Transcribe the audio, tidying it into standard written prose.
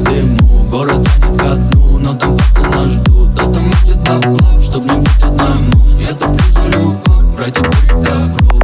дыму. Город тянет ко дну, но там пацаны нас ждут. Да там будет бабло, чтоб не быть одному. Я топлю за любовь, братья, будь добро.